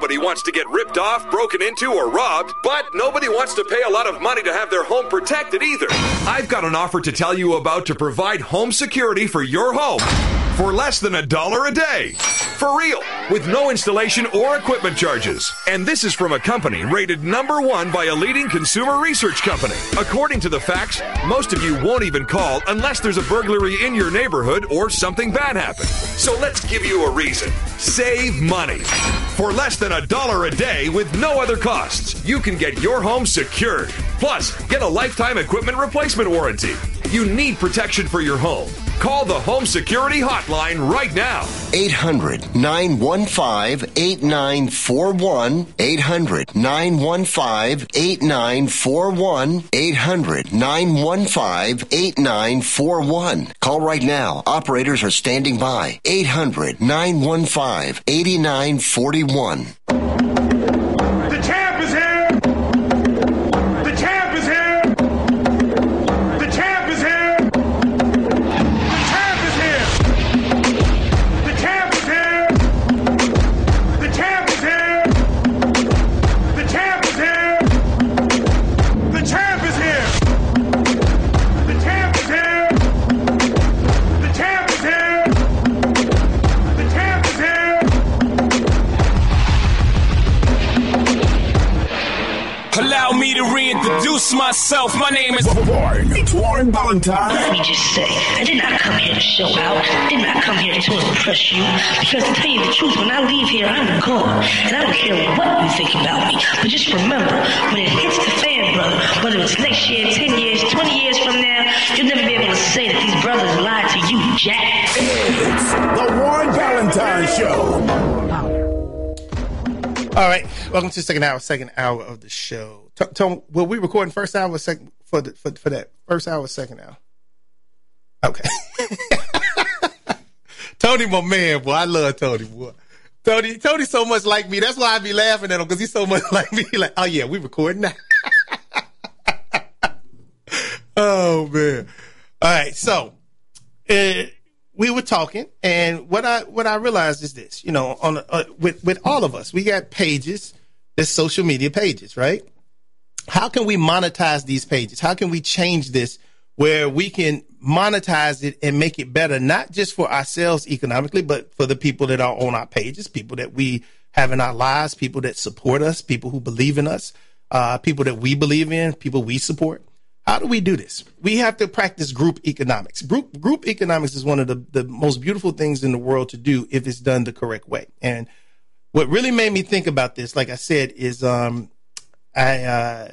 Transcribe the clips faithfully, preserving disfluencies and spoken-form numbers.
Nobody wants to get ripped off, broken into, or robbed, but nobody wants to pay a lot of money to have their home protected either. I've got an offer to tell you about to provide home security for your home for less than a dollar a day. For real, with no installation or equipment charges. And this is from a company rated number one by a leading consumer research company. According to the facts, most of you won't even call unless there's a burglary in your neighborhood or something bad happened. So let's give you a reason. Save money. For less than a dollar a day with no other costs, you can get your home secured. Plus, get a lifetime equipment replacement warranty. You need protection for your home. Call the Home Security Hotline right now. eight hundred, nine one five, eight nine four one. eight hundred, nine one five, eight nine four one. eight hundred, nine one five, eight nine four one. Call right now. Operators are standing by. eight hundred, nine one five, eight nine four one. The champ is here! The champ is here! The champ is here! The champ is here! The champ is here! The champ is here! The champ is here! The champ is here! The champ is here! The champ is here! The champ is here! Allow me to reintroduce myself. My name is Warren. It's Warren Valentine. Let me just say, I did not come here to show out. I did not come here to impress you. Because to tell you the truth, when I leave here, I'm gone. And I don't care what you think about me. But just remember, when it hits the fan, brother, whether it's next year, ten years, twenty years from now, you'll never be able to say that these brothers lied to you, Jack. It's the Warren Valentine Show. All right, welcome to the second hour, second hour of the show. T- Tom, will we recording first hour, or second for the, for for that first hour, second hour? Okay. Tony, my man, boy, I love Tony, boy. Tony, Tony, so much like me. That's why I be laughing at him because he's so much like me. Like, oh yeah, we recording now. Oh man. All right, so uh, we were talking, and what I what I realized is this. You know, on uh, with with all of us, we got pages, there's social media pages, right? How can we monetize these pages? How can we change this where we can monetize it and make it better, not just for ourselves economically, but for the people that are on our pages, people that we have in our lives, people that support us, people who believe in us, uh, people that we believe in, people we support. How do we do this? We have to practice group economics. Group group economics is one of the, the most beautiful things in the world to do if it's done the correct way. And what really made me think about this, like I said, is um, I uh,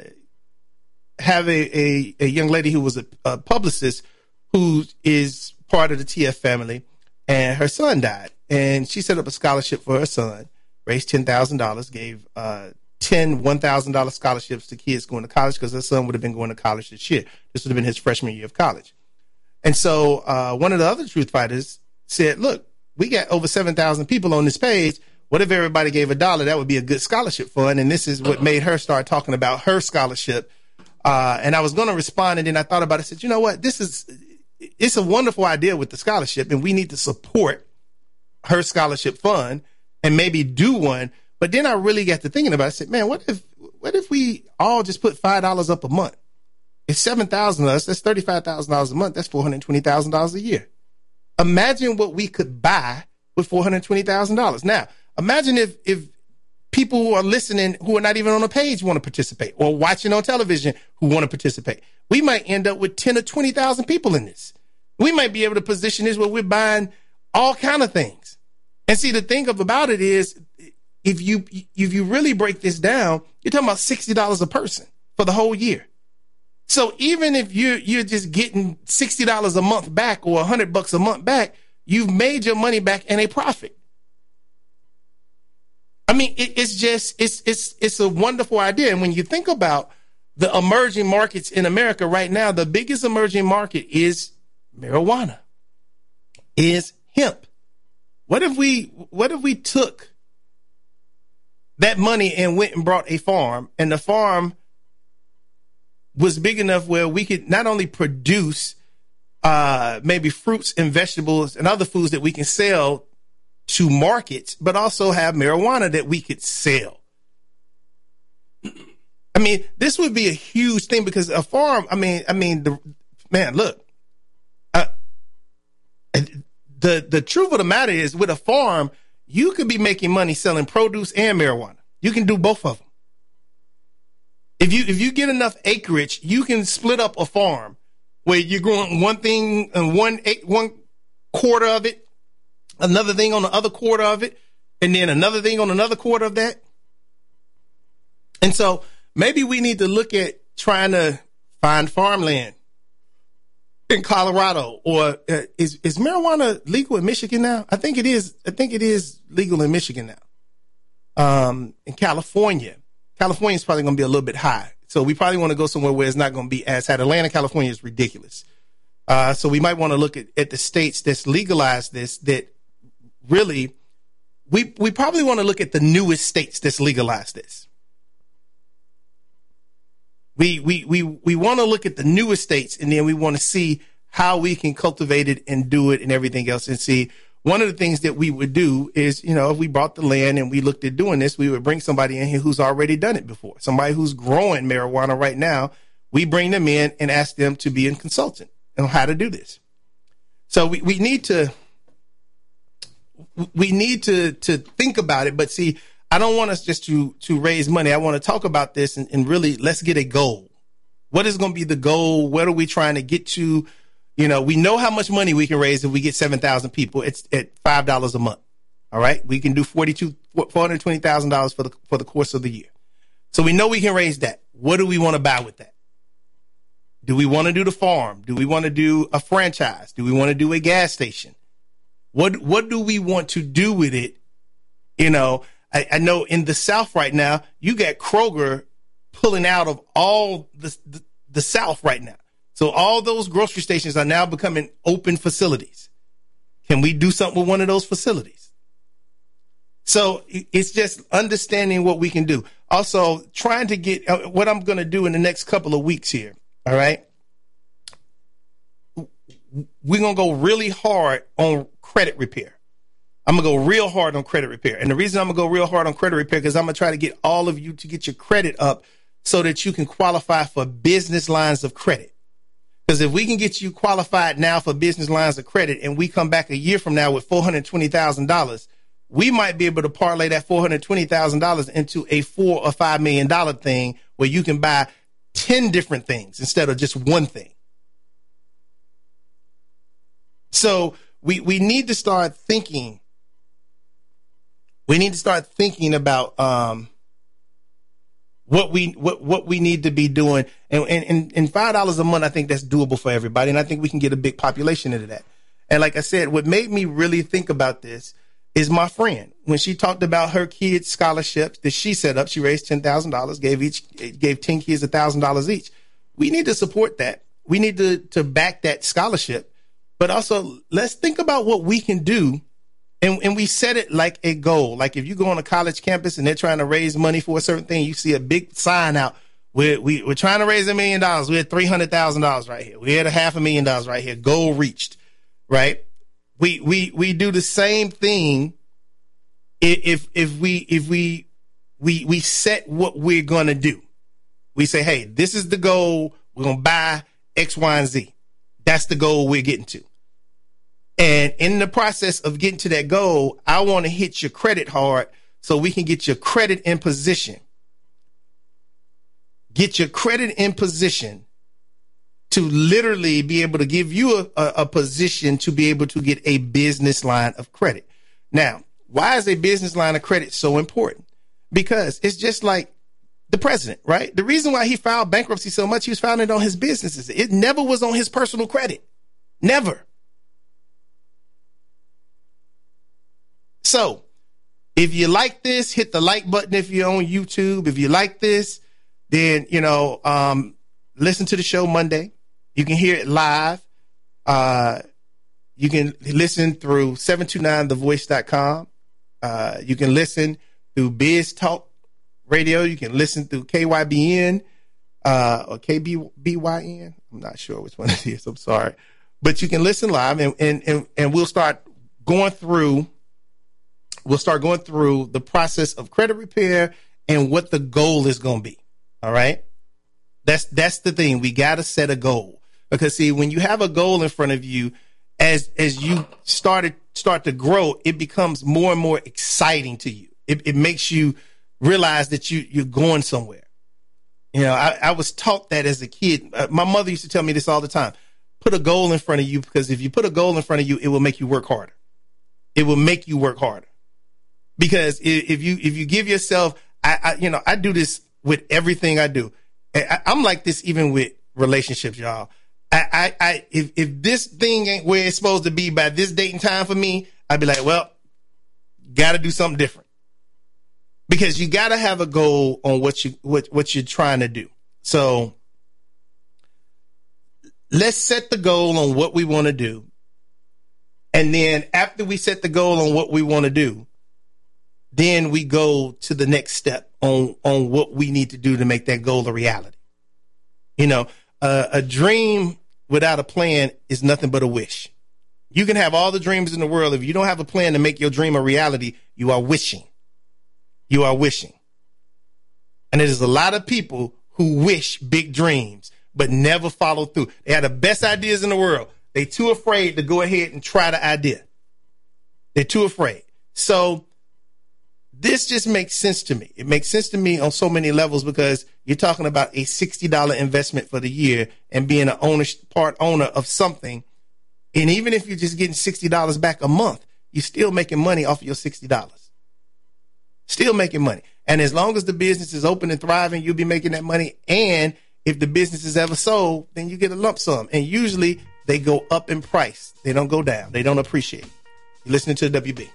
have a, a, a young lady who was a, a publicist who is part of the T F family, and her son died. And she set up a scholarship for her son, raised ten thousand dollars, gave uh, ten one thousand dollars scholarships to kids going to college because her son would have been going to college this year. This would have been his freshman year of college. And so uh, one of the other truth fighters said, look, we got over seven thousand people on this page. What if everybody gave a dollar? That would be a good scholarship fund. And this is what made her start talking about her scholarship. Uh, and I was going to respond, and then I thought about it. I said, you know what? This is, it's a wonderful idea with the scholarship, and we need to support her scholarship fund and maybe do one. But then I really got to thinking about it. I said, man, what if, what if we all just put five dollars up a month? It's seven thousand of us. That's thirty-five thousand dollars a month. That's four hundred twenty thousand dollars a year. Imagine what we could buy with four hundred twenty thousand dollars. Now, imagine if, if people who are listening who are not even on a page want to participate, or watching on television who want to participate. We might end up with ten or twenty thousand people in this. We might be able to position this where we're buying all kind of things. And see, the thing about it is, if you if you really break this down, you're talking about sixty dollars a person for the whole year. So even if you're you're just getting sixty dollars a month back, or a hundred bucks a month back, you've made your money back and a profit. I mean, it, it's just it's it's it's a wonderful idea. And when you think about the emerging markets in America right now, the biggest emerging market is marijuana, is hemp. What if we what if we took that money and went and brought a farm, and the farm was big enough where we could not only produce uh, maybe fruits and vegetables and other foods that we can sell to markets, but also have marijuana that we could sell. I mean, this would be a huge thing because a farm, I mean, I mean, the man, look, uh, the, the truth of the matter is with a farm, you could be making money selling produce and marijuana. You can do both of them. If you, if you get enough acreage, you can split up a farm where you're growing one thing and one, one quarter of it, another thing on the other quarter of it, and then another thing on another quarter of that. And so maybe we need to look at trying to find farmland in Colorado, or uh, is, is marijuana legal in Michigan now? I think it is. I think it is legal in Michigan now. Um, in California, California is probably going to be a little bit high. So we probably want to go somewhere where it's not going to be as high. Atlanta, California is ridiculous. Uh, so we might want to look at, at the states that's legalized this, that really, we, we probably want to look at the newest states that's legalized this. We, we, we, we want to look at the newest states, and then we want to see how we can cultivate it and do it and everything else. And see, one of the things that we would do is, you know, if we bought the land and we looked at doing this, we would bring somebody in here who's already done it before. Somebody who's growing marijuana right now. We bring them in and ask them to be a consultant on how to do this. So we, we need to, we need to, to think about it. But see, I don't want us just to, to raise money. I want to talk about this and, and really let's get a goal. What is going to be the goal? What are we trying to get to? You know, we know how much money we can raise if we get seven thousand people. It's at five dollars a month. All right. We can do forty-two, four hundred twenty thousand dollars for the, for the course of the year. So we know we can raise that. What do we want to buy with that? Do we want to do the farm? Do we want to do a franchise? Do we want to do a gas station? What, what do we want to do with it? You know, I, I know in the South right now, you got Kroger pulling out of all the, the, the South right now. So all those grocery stations are now becoming open facilities. Can we do something with one of those facilities? So it's just understanding what we can do. Also, trying to get uh, what I'm going to do in the next couple of weeks here. All right. We're going to go really hard on credit repair. I'm going to go real hard on credit repair. And the reason I'm going to go real hard on credit repair, because I'm going to try to get all of you to get your credit up so that you can qualify for business lines of credit. Because if we can get you qualified now for business lines of credit and we come back a year from now with four hundred twenty thousand dollars, we might be able to parlay that four hundred twenty thousand dollars into a four or five million dollars thing where you can buy ten different things instead of just one thing. So we, we need to start thinking. We need to start thinking about, um, what we, what, what we need to be doing. And, and, and five dollars a month, I think that's doable for everybody. And I think we can get a big population into that. And like I said, what made me really think about this is my friend. When she talked about her kids' scholarships that she set up, she raised ten thousand dollars, gave each, gave ten kids one thousand dollars each. We need to support that. We need to, to back that scholarship. But also, let's think about what we can do. And, and we set it like a goal. Like if you go on a college campus and they're trying to raise money for a certain thing, you see a big sign out. We're, we, we're trying to raise a million dollars. We're at three hundred thousand dollars right here. We're at a half a million dollars right here. Goal reached, right? We, we, we do the same thing. If, if we, if we, we, we set what we're going to do. We say, hey, this is the goal. We're going to buy X, Y, and Z. That's the goal we're getting to. And in the process of getting to that goal, I want to hit your credit hard so we can get your credit in position. Get your credit in position to literally be able to give you a, a, a position to be able to get a business line of credit. Now, why is a business line of credit so important? Because it's just like the president, right? The reason why he filed bankruptcy so much, he was filing it on his businesses. It never was on his personal credit. Never. So if you like this, hit the like button if you're on YouTube. If you like this, then, you know, um, listen to the show Monday. You can hear it live. Uh, you can listen through seven two nine the voice dot com. Uh, you can listen through Biz Talk Radio. You can listen through K Y B N, uh, or K B Y N. I'm not sure which one it is. I'm sorry. But you can listen live and, and, and, and we'll start going through we'll start going through the process of credit repair and what the goal is going to be. All right. That's, that's the thing. We got to set a goal, because see, when you have a goal in front of you, as, as you started, start to grow, it becomes more and more exciting to you. It, it makes you realize that you, you're going somewhere. You know, I, I was taught that as a kid. Uh, my mother used to tell me this all the time. Put a goal in front of you, because if you put a goal in front of you, it will make you work harder. It will make you work harder. Because if you, if you give yourself, I, I you know, I do this with everything I do. I, I'm like this even with relationships, y'all. I, I, I, if, if this thing ain't where it's supposed to be by this date and time for me, I'd be like, well, got to do something different. Because you got to have a goal on what you, what, what you're trying to do. So let's set the goal on what we want to do. And then after we set the goal on what we want to do, then we go to the next step on, on what we need to do to make that goal a reality. You know, uh, a dream without a plan is nothing but a wish. You can have all the dreams in the world. If you don't have a plan to make your dream a reality, you are wishing. You are wishing. And there's a lot of people who wish big dreams, but never follow through. They have the best ideas in the world. They're too afraid to go ahead and try the idea. They're too afraid. So this just makes sense to me. It makes sense to me on so many levels, because you're talking about a sixty dollars investment for the year and being an owner, part owner of something. And even if you're just getting sixty dollars back a month, you're still making money off of your sixty dollars. Still making money. And as long as the business is open and thriving, you'll be making that money. And if the business is ever sold, then you get a lump sum. And usually they go up in price. They don't go down. They don't appreciate. You're listening to W B.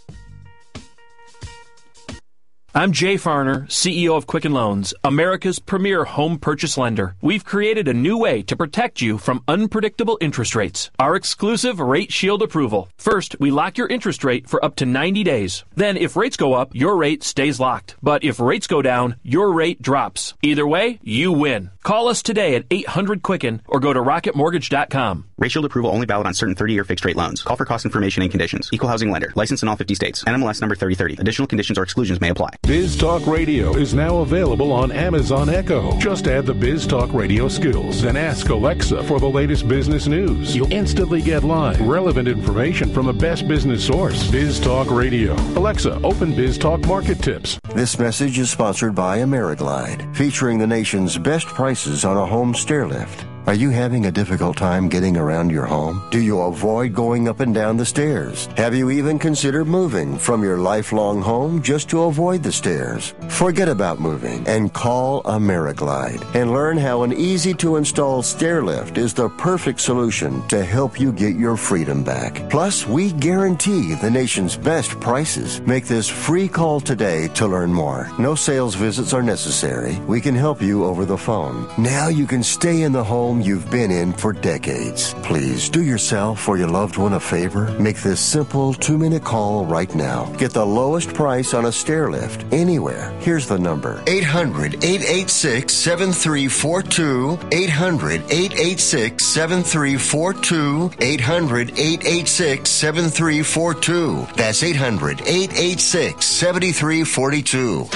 I'm Jay Farner, C E O of Quicken Loans, America's premier home purchase lender. We've created a new way to protect you from unpredictable interest rates. Our exclusive Rate Shield approval. First, we lock your interest rate for up to ninety days. Then, if rates go up, your rate stays locked. But if rates go down, your rate drops. Either way, you win. Call us today at eight hundred Quicken or go to rocket mortgage dot com. Rate Shield approval only valid on certain thirty-year fixed-rate loans. Call for cost information and conditions. Equal housing lender. Licensed in all fifty states. N M L S number thirty thirty. Additional conditions or exclusions may apply. Biz Talk Radio is now available on Amazon Echo. Just add the Biz Talk Radio skills and ask Alexa for the latest business news. You'll instantly get live, relevant information from the best business source. Biz Talk Radio. Alexa, open Biz Talk Market Tips. This message is sponsored by AmeriGlide, featuring the nation's best prices on a home stair lift. Are you having a difficult time getting around your home? Do you avoid going up and down the stairs? Have you even considered moving from your lifelong home just to avoid the stairs? Forget about moving and call AmeriGlide and learn how an easy-to-install stair lift is the perfect solution to help you get your freedom back. Plus, we guarantee the nation's best prices. Make this free call today to learn more. No sales visits are necessary. We can help you over the phone. Now you can stay in the home you've been in for decades. Please do yourself or your loved one a favor. Make this simple two-minute call right now. Get the lowest price on a stair lift anywhere. Here's the number. eight hundred, eight eight six, seven three four two. eight hundred, eight eight six, seven three four two. eight hundred, eight eight six, seven three four two. That's eight hundred, eight eight six, seven three four two.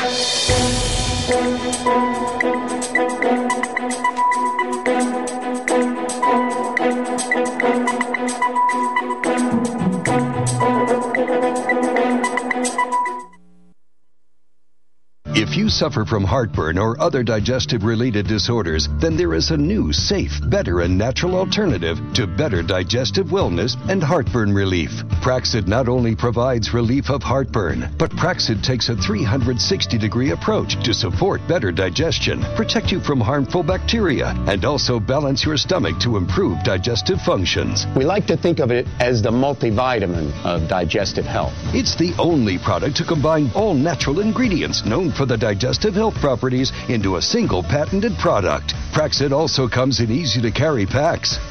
If you suffer from heartburn or other digestive-related disorders, then there is a new, safe, better, and natural alternative to better digestive wellness and heartburn relief. Praxid not only provides relief of heartburn, but Praxid takes a three hundred sixty degree approach to support better digestion, protect you from harmful bacteria, and also balance your stomach to improve digestive functions. We like to think of it as the multivitamin of digestive health. It's the only product to combine all natural ingredients known for the digestive health properties into a single patented product. Praxid also comes in easy-to-carry packs.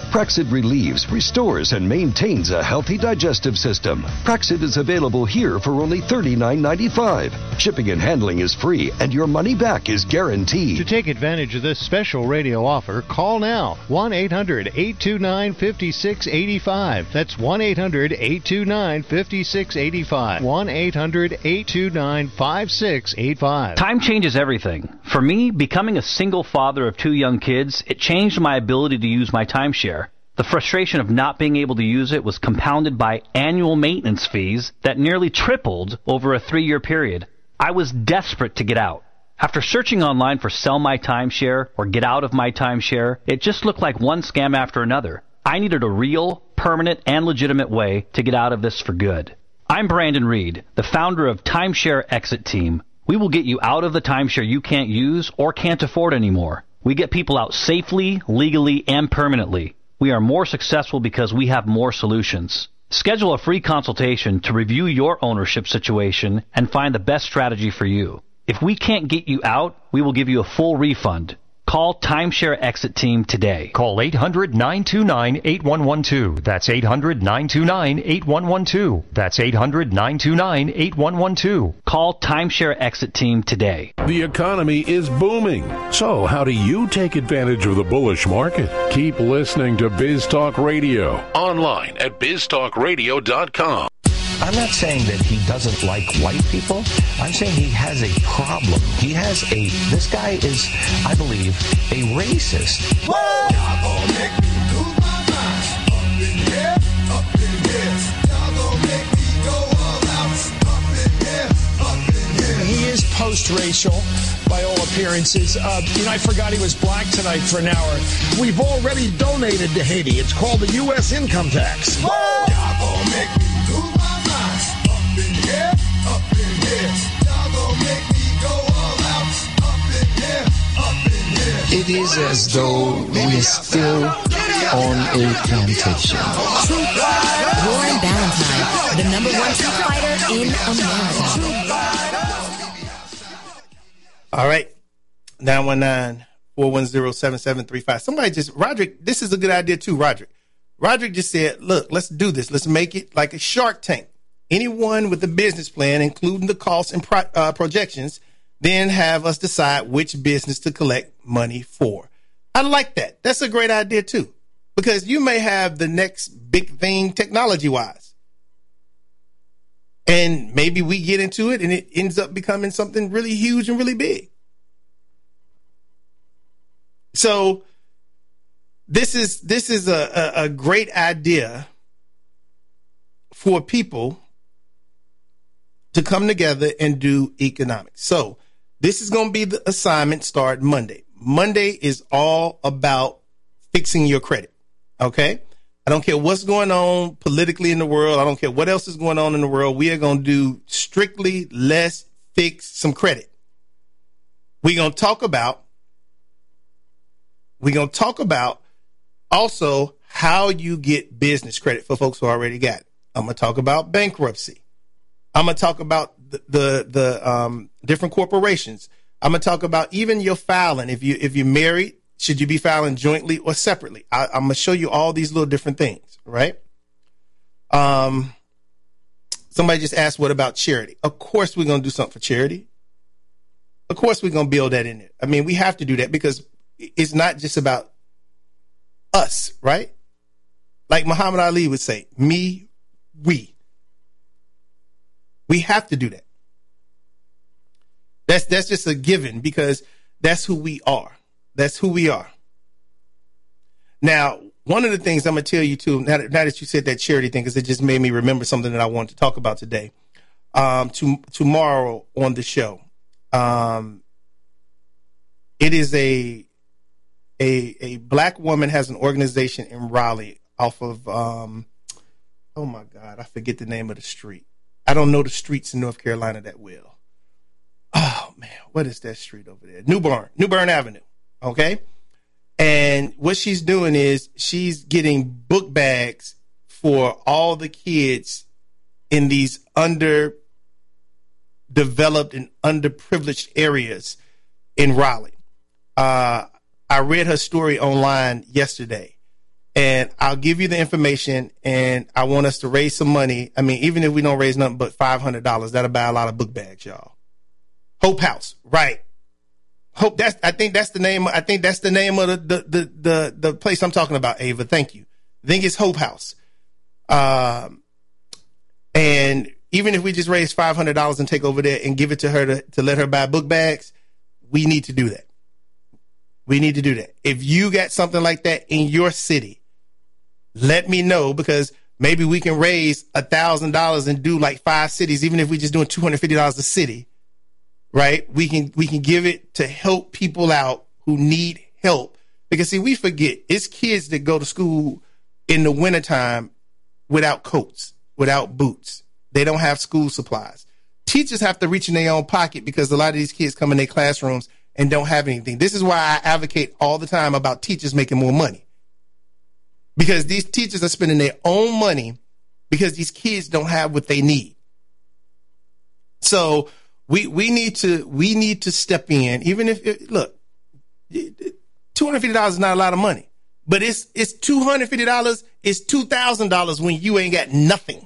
Praxid relieves, restores, and maintains a healthy digestive system. Praxid is available here for only thirty-nine ninety-five. Shipping and handling is free, and your money back is guaranteed. To take advantage of this special radio offer, call now. one eight hundred eight two nine five six eight five. That's one eight hundred eight two nine five six eight five. one eight hundred eight two nine five six eight five. Time changes everything. For me, becoming a single father of two young kids, it changed my ability to use my timeshare. The frustration of not being able to use it was compounded by annual maintenance fees that nearly tripled over a three-year period. I was desperate to get out. After searching online for Sell My Timeshare or Get Out of My Timeshare, it just looked like one scam after another. I needed a real, permanent, and legitimate way to get out of this for good. I'm Brandon Reed, the founder of Timeshare Exit Team. We will get you out of the timeshare you can't use or can't afford anymore. We get people out safely, legally, and permanently. We are more successful because we have more solutions. Schedule a free consultation to review your ownership situation and find the best strategy for you. If we can't get you out, we will give you a full refund. Call Timeshare Exit Team today. Call eight hundred nine two nine eight one one two. That's eight hundred nine two nine eight one one two. That's eight hundred nine two nine eight one one two. Call Timeshare Exit Team today. The economy is booming. So how do you take advantage of the bullish market? Keep listening to Biz Talk Radio. Online at biz talk radio dot com. I'm not saying that he doesn't like white people. I'm saying he has a problem. He has a, this guy is, I believe, a racist. Y'all gon' make me lose my mind. Up in here, up in here. Y'all gon' make me go all out. Up in here, up in here. He is post-racial by all appearances. Uh, you know, I forgot he was black tonight for an hour. We've already donated to Haiti. It's called the U S income tax. Y'all gon' make me lose my mind. Up in here, up in here. Y'all gon' make me go all out. Up in here, up in here. It is as though we're still on a plantation. Warren Ballantyne, the number one truth fighter in America. All right. nine one nine, four one zero, seven seven three five. Somebody just, Roderick, this is a good idea too, Roderick. Roderick just said, look, let's do this. Let's make it like a Shark Tank. Anyone with a business plan, including the costs and pro- uh, projections, then have us decide which business to collect money for. I like that. That's a great idea too, because you may have the next big thing technology-wise. And maybe we get into it and it ends up becoming something really huge and really big. So this is this is a, a, a great idea for people to come together and do economics. So this is going to be the assignment start Monday. Monday is all about fixing your credit. Okay? I don't care what's going on politically in the world. I don't care what else is going on in the world. We are going to do strictly let's fix some credit. We're going to talk about we're going to talk about also how you get business credit for folks who already got it. I'm going to talk about bankruptcy. I'm going to talk about the, the, the um, different corporations. I'm going to talk about even your filing. If you, if you're married, should you be filing jointly or separately? I, I'm going to show you all these little different things, right? Um, somebody just asked, what about charity? Of course, we're going to do something for charity. Of course, we're going to build that in there. I mean, we have to do that because it's not just about us, right? Like Muhammad Ali would say, me, we. We have to do that. That's that's just a given because that's who we are. That's who we are. Now, one of the things I'm going to tell you too, now that, now that you said that charity thing, because it just made me remember something that I wanted to talk about today. Um, to, tomorrow on the show, um, it is a a a black woman has an organization in Raleigh off of um, oh my God, I forget the name of the street. I don't know the streets in North Carolina that well. Oh man, what is that street over there? New Bern, New Bern Avenue. Okay. And what she's doing is she's getting book bags for all the kids in these underdeveloped and underprivileged areas in Raleigh. Uh, I read her story online yesterday, and I'll give you the information, and I want us to raise some money. I mean, even if we don't raise nothing but five hundred dollars, that'll buy a lot of book bags, y'all. Hope House, right? Hope that's, I think that's the name, I think that's the name of the, the, the, the, the place I'm talking about, Ava. Thank you. I think it's Hope House. Um, and even if we just raise five hundred dollars and take over there and give it to her to, to let her buy book bags, we need to do that. We need to do that. If you got something like that in your city, let me know, because maybe we can raise a thousand dollars and do like five cities, even if we're just doing two hundred fifty dollars a city. Right? We can, we can give it to help people out who need help. Because see, we forget it's kids that go to school in the wintertime without coats, without boots. They don't have school supplies. Teachers have to reach in their own pocket because a lot of these kids come in their classrooms and don't have anything. This is why I advocate all the time about teachers making more money. Because these teachers are spending their own money because these kids don't have what they need. So, We we need to we need to step in, even if it, look, two hundred fifty dollars is not a lot of money, but it's it's two hundred fifty dollars, it's two thousand dollars when you ain't got nothing.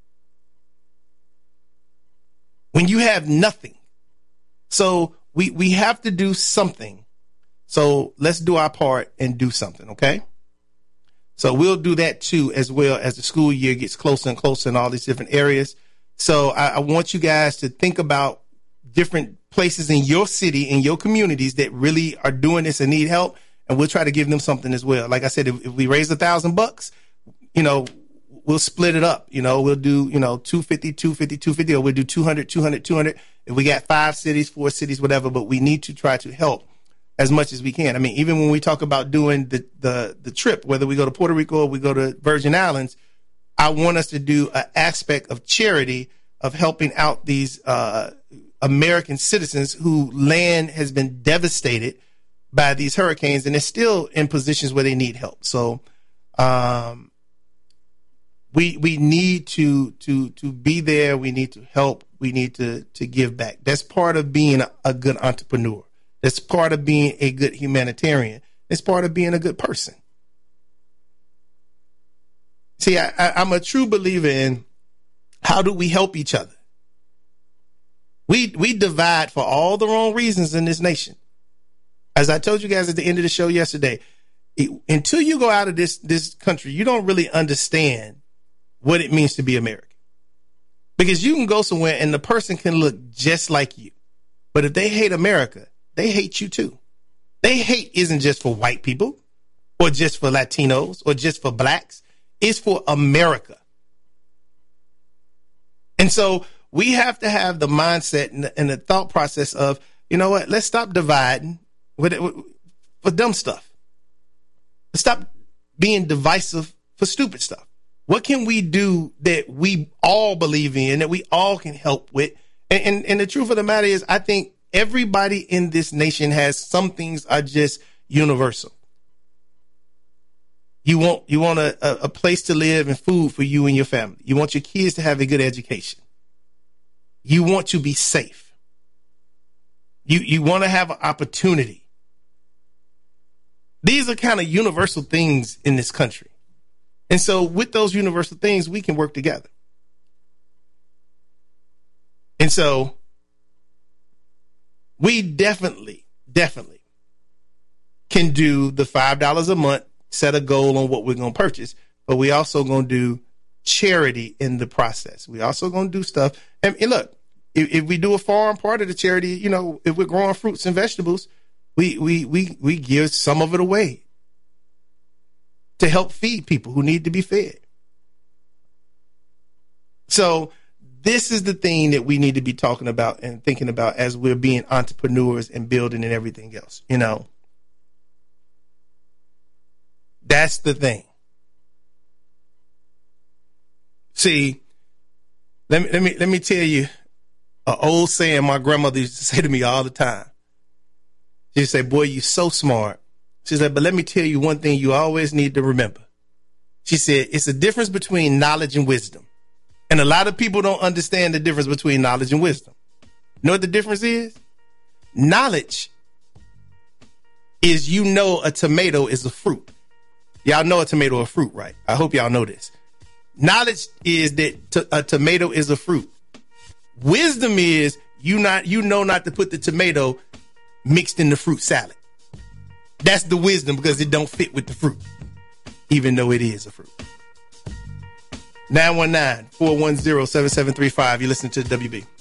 When you have nothing. So we we have to do something. So let's do our part and do something, okay? So we'll do that too, as well as the school year gets closer and closer in all these different areas. So I, I want you guys to think about different places in your city, in your communities that really are doing this and need help. And we'll try to give them something as well. Like I said, if, if we raise a thousand bucks, you know, we'll split it up. You know, we'll do, you know, two fifty, two fifty, two fifty, or we'll do two hundred, two hundred, two hundred. If we got five cities, four cities, whatever, but we need to try to help as much as we can. I mean, even when we talk about doing the, the, the trip, whether we go to Puerto Rico or we go to Virgin Islands, I want us to do an aspect of charity of helping out these, uh, American citizens who land has been devastated by these hurricanes, and they're still in positions where they need help. So, um, we, we need to, to, to be there. We need to help. We need to, to give back. That's part of being a, a good entrepreneur. That's part of being a good humanitarian. It's part of being a good person. See, I, I, I'm a true believer in how do we help each other? We we divide for all the wrong reasons in this nation. As I told you guys at the end of the show yesterday, it, until you go out of this this country, you don't really understand what it means to be American. Because you can go somewhere and the person can look just like you. But if they hate America, they hate you too. They hate isn't just for white people or just for Latinos or just for blacks. It's for America. And so we have to have the mindset and the, and the thought process of, you know what, let's stop dividing with, with, for dumb stuff. Let's stop being divisive for stupid stuff. What can we do that we all believe in, that we all can help with? And, and, and the truth of the matter is, I think everybody in this nation has some things are just universal. You want, you want a, a, a place to live and food for you and your family. You want your kids to have a good education. You want to be safe. You, you want to have an opportunity. These are kind of universal things in this country. And so with those universal things, we can work together. And so we definitely, definitely can do the five dollars a month, set a goal on what we're going to purchase, but we also going to do charity in the process. We also going to do stuff. And, and look, if, if we do a farm part of the charity, you know, if we're growing fruits and vegetables, we, we, we, we give some of it away to help feed people who need to be fed. So this is the thing that we need to be talking about and thinking about as we're being entrepreneurs and building and everything else, you know. That's the thing. See, let me let me let me tell you an old saying my grandmother used to say to me all the time. She'd say, "Boy, you're so smart." She said, "But let me tell you one thing you always need to remember." She said, "It's a difference between knowledge and wisdom." And a lot of people don't understand the difference between knowledge and wisdom. You know what the difference is? Knowledge is, you know, a tomato is a fruit. Y'all know a tomato a fruit, right? I hope y'all know this. Knowledge is that t- a tomato is a fruit. Wisdom is you not you know not to put the tomato mixed in the fruit salad. That's the wisdom, because it don't fit with the fruit, even though it is a fruit. nine one nine, four one zero, seven seven three five. You listen to W B.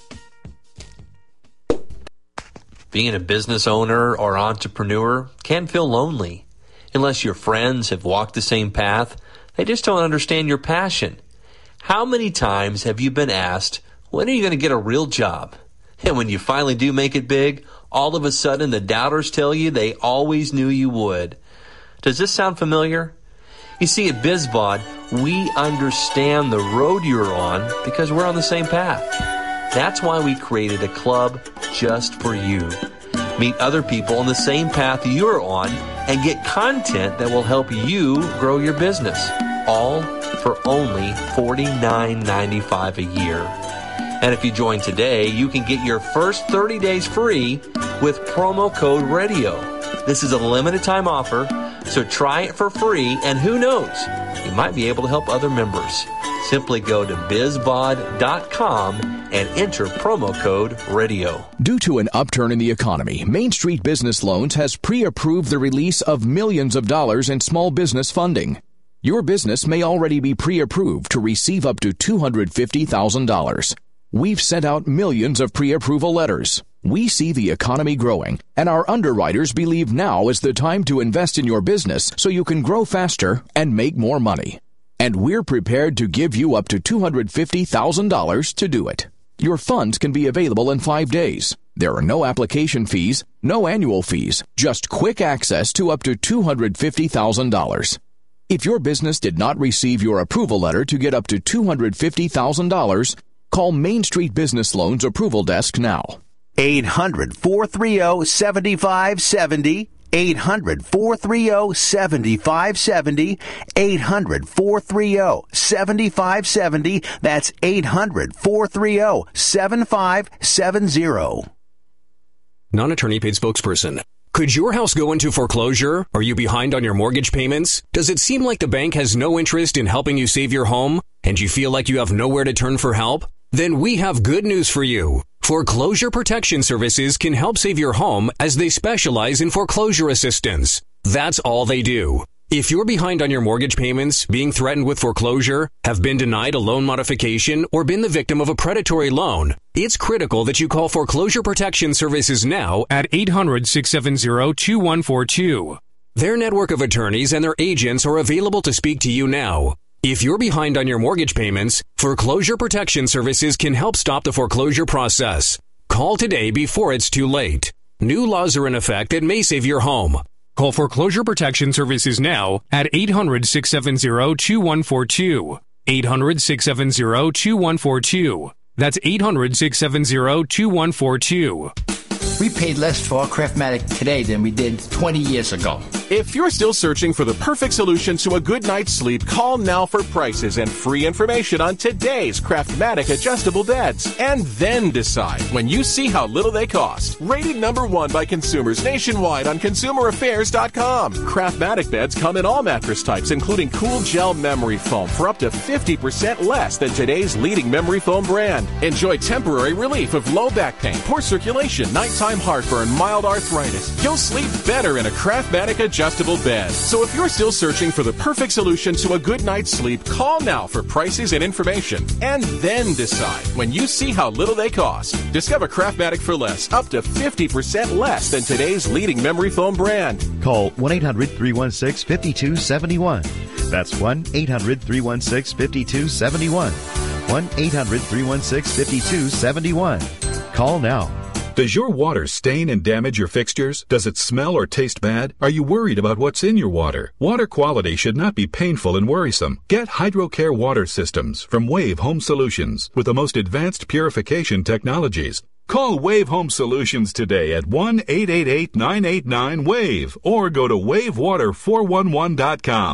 Being a business owner or entrepreneur can feel lonely. Unless your friends have walked the same path, they just don't understand your passion. How many times have you been asked, when are you going to get a real job? And when you finally do make it big, all of a sudden the doubters tell you they always knew you would. Does this sound familiar? You see, at BizBod, we understand the road you're on because we're on the same path. That's why we created a club just for you. Meet other people on the same path you're on and get content that will help you grow your business. All for only forty-nine ninety-five a year. And if you join today, you can get your first thirty days free with promo code RADIO. This is a limited time offer, so try it for free, and who knows, you might be able to help other members. Simply go to bizbod dot com and enter promo code RADIO. Due to an upturn in the economy, Main Street Business Loans has pre-approved the release of millions of dollars in small business funding. Your business may already be pre-approved to receive up to two hundred fifty thousand dollars. We've sent out millions of pre-approval letters. We see the economy growing, and our underwriters believe now is the time to invest in your business so you can grow faster and make more money. And we're prepared to give you up to two hundred fifty thousand dollars to do it. Your funds can be available in five days. There are no application fees, no annual fees, just quick access to up to two hundred fifty thousand dollars. If your business did not receive your approval letter to get up to two hundred fifty thousand dollars, call Main Street Business Loans Approval Desk now. eight hundred, four three zero, seven five seven zero. eight hundred, four three zero, seven five seven zero. eight hundred, four three zero, seven five seven zero. That's eight hundred, four three zero, seven five seven zero. Non-attorney paid spokesperson. Could your house go into foreclosure? Are you behind on your mortgage payments? Does it seem like the bank has no interest in helping you save your home? And you feel like you have nowhere to turn for help? Then we have good news for you. Foreclosure Protection Services can help save your home as they specialize in foreclosure assistance. That's all they do. If you're behind on your mortgage payments, being threatened with foreclosure, have been denied a loan modification, or been the victim of a predatory loan, it's critical that you call Foreclosure Protection Services now at eight hundred, six seven zero, two one four two. Their network of attorneys and their agents are available to speak to you now. If you're behind on your mortgage payments, Foreclosure Protection Services can help stop the foreclosure process. Call today before it's too late. New laws are in effect that may save your home. Call Foreclosure Protection Services now at eight hundred, six seven zero, two one four two. eight hundred, six seven zero, two one four two. That's eight hundred, six seven zero, two one four two. We paid less for our Craftmatic today than we did twenty years ago. If you're still searching for the perfect solution to a good night's sleep, call now for prices and free information on today's Craftmatic adjustable beds. And then decide when you see how little they cost. Rated number one by consumers nationwide on consumer affairs dot com. Craftmatic beds come in all mattress types, including cool gel memory foam for up to fifty percent less than today's leading memory foam brand. Enjoy temporary relief of low back pain, poor circulation, nighttime heartburn, mild arthritis. You'll sleep better in a Craftmatic adjustable bed. So if you're still searching for the perfect solution to a good night's sleep, call now for prices and information. And then decide when you see how little they cost. Discover Craftmatic for less, up to fifty percent less than today's leading memory foam brand. Call one eight hundred, three one six, five two seven one. That's one eight hundred, three one six, five two seven one. one eight hundred, three one six, five two seven one. Call now. Does your water stain and damage your fixtures? Does it smell or taste bad? Are you worried about what's in your water? Water quality should not be painful and worrisome. Get HydroCare water systems from Wave Home Solutions with the most advanced purification technologies. Call Wave Home Solutions today at one eight eight eight, nine eight nine, WAVE or go to wave water four one one dot com.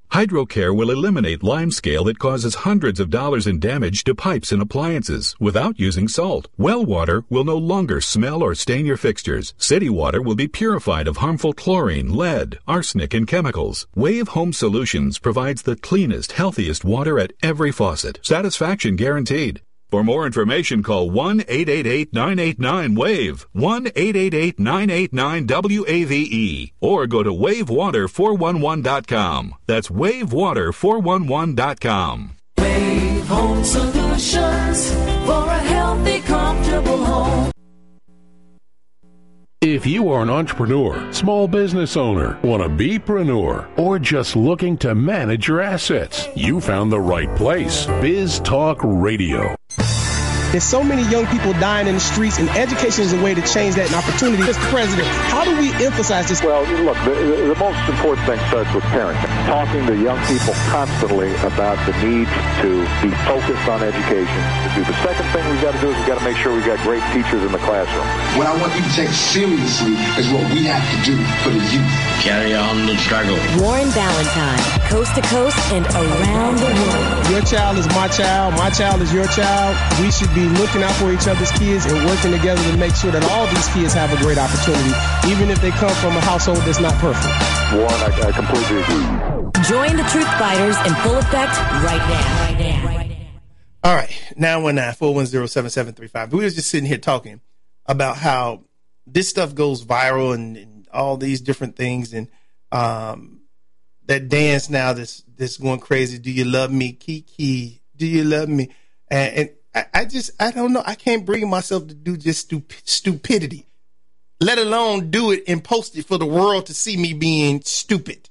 HydroCare will eliminate limescale that causes hundreds of dollars in damage to pipes and appliances without using salt. Well water will no longer smell or stain your fixtures. City water will be purified of harmful chlorine, lead, arsenic, and chemicals. Wave Home Solutions provides the cleanest, healthiest water at every faucet. Satisfaction guaranteed. For more information, call one eight eight eight, nine eight nine, WAVE, one eight eight eight, nine eight nine, W A V E, or go to wave water four one one dot com. That's wave water four one one dot com. Wave Home Solutions for a healthy, comfortable home. If you are an entrepreneur, small business owner, want to be-preneur, or just looking to manage your assets, you found the right place. Biz Talk Radio. There's so many young people dying in the streets, and education is a way to change that, an opportunity. Mister President, how do we emphasize this? Well, look, the, the most important thing starts with parenting. Talking to young people constantly about the need to be focused on education. The second thing we've got to do is we've got to make sure we've got great teachers in the classroom. What I want you to take seriously is what we have to do for the youth. Carry on the struggle. Warren Valentine, coast to coast and around the world. Your child is my child. My child is your child. We should be looking out for each other's kids and working together to make sure that all these kids have a great opportunity, even if they come from a household that's not perfect. Warren, I, I completely agree. Join the Truth Fighters in full effect right now. Right now. Right now. All right, nine one nine, four one zero, seven seven three five. We were just sitting here talking about how this stuff goes viral and, and all these different things, and um, that dance now that's, that's going crazy. Do you love me, Kiki? Do you love me? And, and I, I just, I don't know. I can't bring myself to do just stup- stupidity, let alone do it and post it for the world to see me being stupid.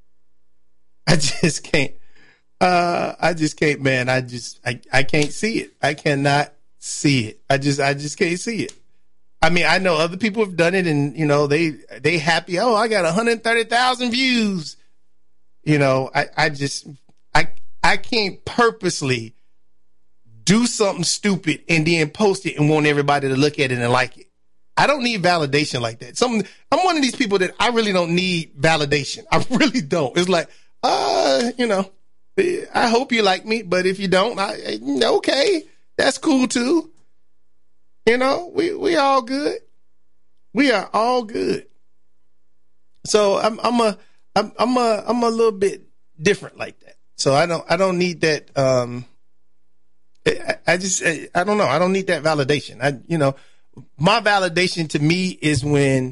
I just can't. Uh, I just can't, man. I just, I, I can't see it. I cannot see it. I just, I just can't see it. I mean, I know other people have done it, and you know, they, they happy. Oh, I got one hundred thirty thousand views. You know, I, I just, I, I can't purposely do something stupid and then post it and want everybody to look at it and like it. I don't need validation like that. Some, I'm one of these people that I really don't need validation. I really don't. It's like, uh, you know, I hope you like me, but if you don't, I, okay, that's cool too. You know, we, we all good. We are all good. So I'm, I'm a, I'm, I'm a, I'm a little bit different like that. So I don't, I don't need that. Um, I, I just, I don't know. I don't need that validation. I, you know, my validation to me is when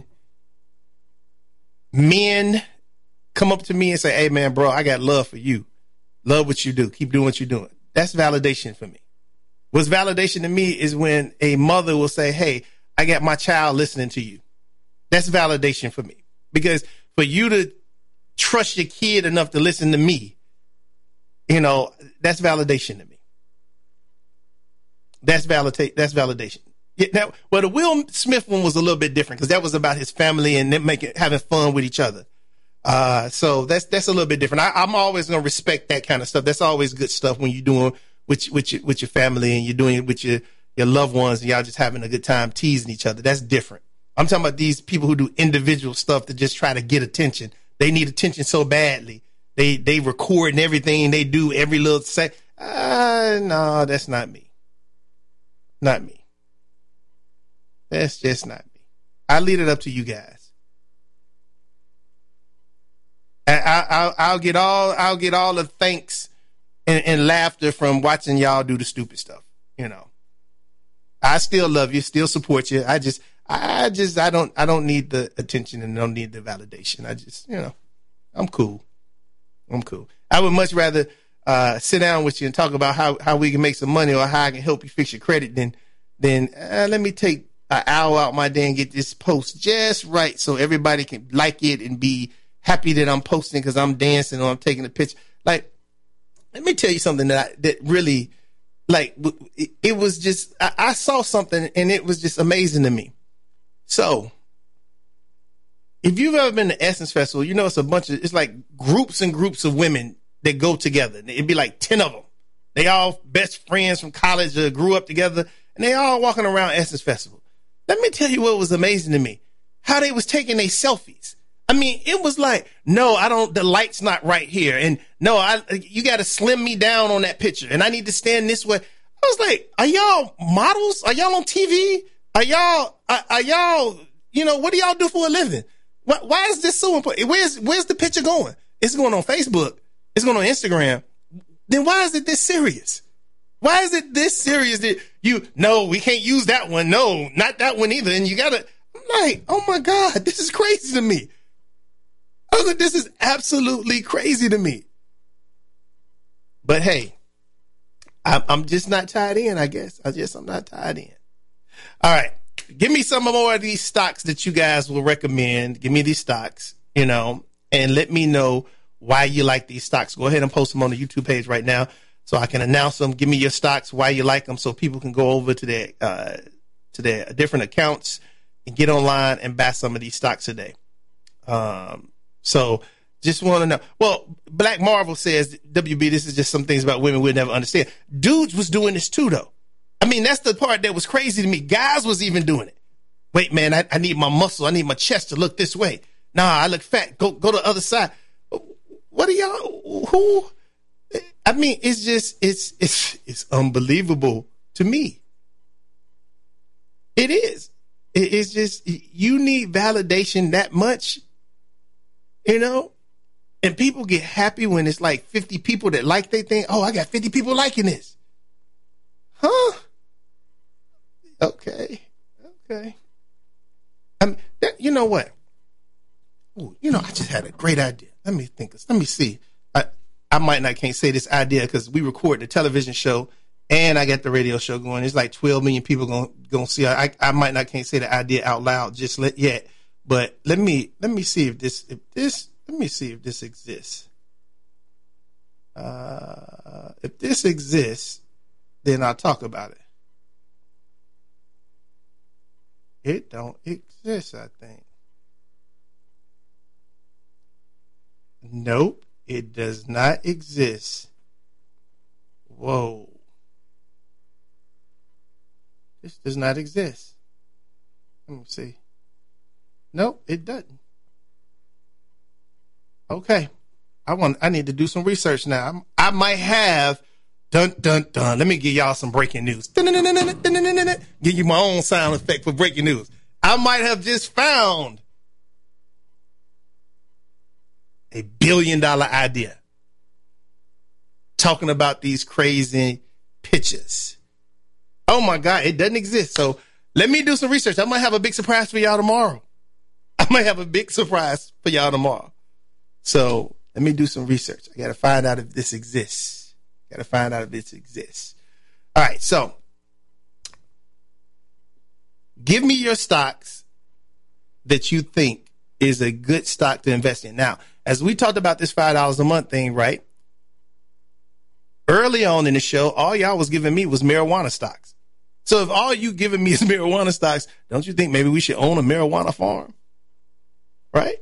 men come up to me and say, "Hey man, bro, I got love for you. Love what you do. Keep doing what you're doing." That's validation for me. What's validation to me is when a mother will say, "Hey, I got my child listening to you." That's validation for me. Because for you to trust your kid enough to listen to me, you know, that's validation to me. That's validate. That's validation. Yeah, now, well, the Will Smith one was a little bit different because that was about his family and them making having fun with each other. Uh, so that's that's a little bit different. I, I'm always gonna respect that kind of stuff. That's always good stuff when you're doing with with your, with your family and you're doing it with your your loved ones and y'all just having a good time teasing each other. That's different. I'm talking about these people who do individual stuff to just try to get attention. They need attention so badly. They they record and everything. They do every little say. Uh, no, that's not me. Not me. That's just not me. I leave it up to you guys. I, I, I'll, I'll get all I'll get all the thanks and, and laughter from watching y'all do the stupid stuff. You know, I still love you, still support you. I just, I just, I don't, I don't need the attention and don't need the validation. I just, you know, I'm cool. I'm cool. I would much rather uh, sit down with you and talk about how, how we can make some money or how I can help you fix your credit than, than uh, let me take an hour out my day and get this post just right so everybody can like it and be happy that I'm posting because I'm dancing or I'm taking a picture. Like, let me tell you something that I, that really, like, it, it was just, I, I saw something and it was just amazing to me. So, if you've ever been to Essence Festival, you know it's a bunch of, it's like groups and groups of women that go together. It'd be like ten of them. They all best friends from college or grew up together, and they all walking around Essence Festival. Let me tell you what was amazing to me. How they was taking their selfies. I mean, it was like, no, I don't, the light's not right here. And no, I, you got to slim me down on that picture and I need to stand this way. I was like, are y'all models? Are y'all on T V? Are y'all, are, are y'all, you know, what do y'all do for a living? Why, why is this so important? Where's, where's the picture going? It's going on Facebook. It's going on Instagram. Then why is it this serious? Why is it this serious that you, no, we can't use that one. No, not that one either. And you got to, I'm like, oh my God, this is crazy to me. I was like, this is absolutely crazy to me. But hey, I'm, I'm just not tied in, I guess. I just, I'm not tied in. All right. Give me some more of these stocks that you guys will recommend. Give me these stocks, you know, and let me know why you like these stocks. Go ahead and post them on the YouTube page right now so I can announce them. Give me your stocks, why you like them, so people can go over to their, uh, to their different accounts and get online and buy some of these stocks today. Um, So just want to know. Well, Black Marvel says, W B, this is just some things about women we'll never understand. Dudes was doing this too, though. I mean, that's the part that was crazy to me. Guys was even doing it. Wait, man, I, I need my muscle. I need my chest to look this way. Nah, I look fat. Go, go to the other side. What are y'all? Who? I mean, it's just, it's, it's, it's unbelievable to me. It is. It, it's just, you need validation that much. You know, and people get happy when it's like fifty people that like they think, oh, I got fifty people liking this. Huh? Okay. Okay. I mean, you know what? Ooh, you know, I just had a great idea. Let me think. Let me see. I, I might not can't say this idea because we record the television show and I got the radio show going. There's like twelve million people going to see. I, I might not can't say the idea out loud just let, yet. But let me let me see if this if this let me see if this exists. Uh, if this exists, then I'll talk about it. It don't exist, I think. Nope, it does not exist. Whoa. This does not exist. Let me see. Nope, it doesn't. Okay. I want, I need to do some research now. I'm, I might have, dun, dun, dun. Let me give y'all some breaking news. Give you my own sound effect for breaking news. I might have just found a billion dollar idea talking about these crazy pictures. Oh my God, it doesn't exist. So let me do some research. I might have a big surprise for y'all tomorrow. I might have a big surprise for y'all tomorrow. So let me do some research. I got to find out if this exists. Got to find out if this exists. All right. So give me your stocks that you think is a good stock to invest in. Now, as we talked about this five dollars a month thing, right? Early on in the show, all y'all was giving me was marijuana stocks. So if all you giving me is marijuana stocks, don't you think maybe we should own a marijuana farm? Right?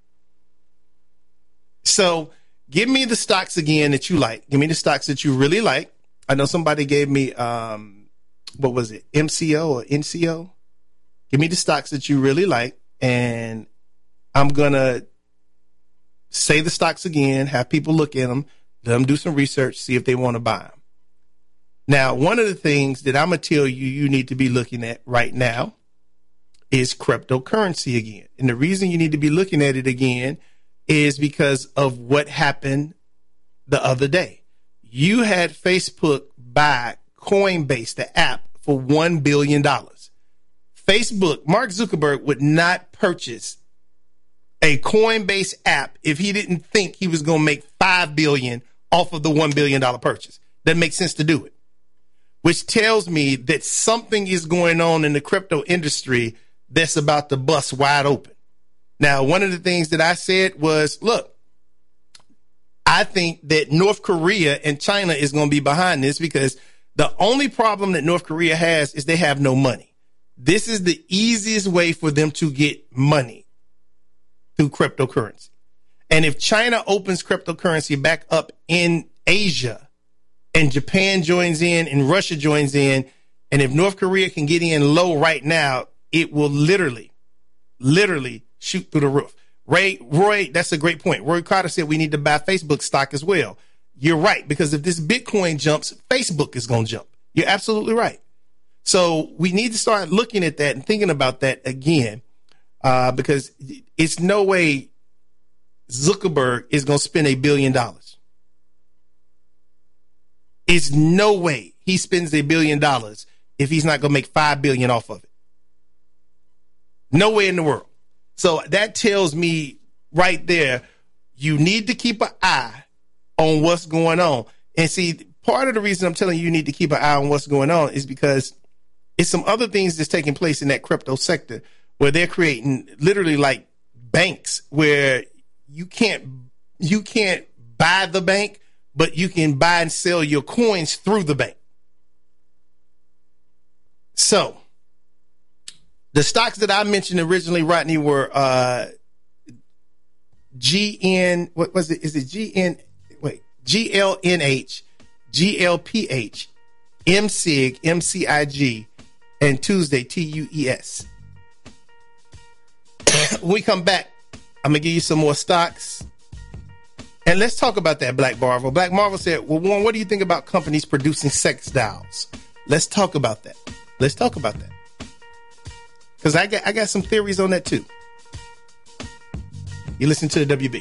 So give me the stocks again that you like. Give me the stocks that you really like. I know somebody gave me, um, what was it? M C O or N C O? Give me the stocks that you really like. And I'm going to say the stocks again, have people look at them, let them do some research, see if they want to buy them. Now, one of the things that I'm going to tell you you need to be looking at right now is cryptocurrency again. And the reason you need to be looking at it again is because of what happened the other day. You had Facebook buy Coinbase, the app, for one billion dollars. Facebook, Mark Zuckerberg would not purchase a Coinbase app if he didn't think he was going to make five billion dollars off of the one billion dollars purchase. Doesn't make sense to do it. Which tells me that something is going on in the crypto industry that's about to bust wide open. Now, one of the things that I said was, look, I think that North Korea and China is going to be behind this because the only problem that North Korea has is they have no money. This is the easiest way for them to get money through cryptocurrency. And if China opens cryptocurrency back up in Asia and Japan joins in and Russia joins in, and if North Korea can get in low right now, it will literally, literally shoot through the roof. Ray, Roy, that's a great point. Roy Carter said we need to buy Facebook stock as well. You're right, because if this Bitcoin jumps, Facebook is going to jump. You're absolutely right. So we need to start looking at that and thinking about that again, uh, because it's no way Zuckerberg is going to spend a billion dollars. It's no way he spends a billion dollars if he's not going to make five billion off of it. No way in the world. So that tells me right there, you need to keep an eye on what's going on. And see, part of the reason I'm telling you you need to keep an eye on what's going on is because it's some other things that's taking place in that crypto sector where they're creating literally like banks where you can't, you can't buy the bank, but you can buy and sell your coins through the bank. So the stocks that I mentioned originally, Rodney, were uh, G N, what was it? Is it G N, wait, G L N H, G L P H, M S I G, M C I G, and Tuesday, T U E S. When we come back, I'm going to give you some more stocks. And let's talk about that, Black Marvel. Black Marvel said, well, Warren, what do you think about companies producing sex dolls? Let's talk about that. Let's talk about that. Because I got, I got some theories on that too. You listen to the W B.